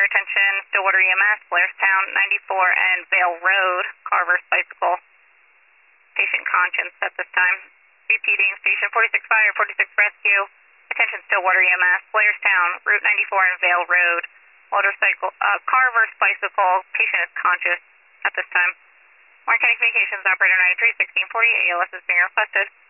attention, Stillwater EMS, Blairstown 94 and Vale Road, Carver's bicycle. Patient conscious at this time. Repeating, station 46 fire, 46 rescue. Attention, Stillwater EMS, Blairstown, Route 94 and Vale Road. Carver's bicycle, patient is conscious at this time. Warren County Communications, operator 93, 1640, ALS is being requested.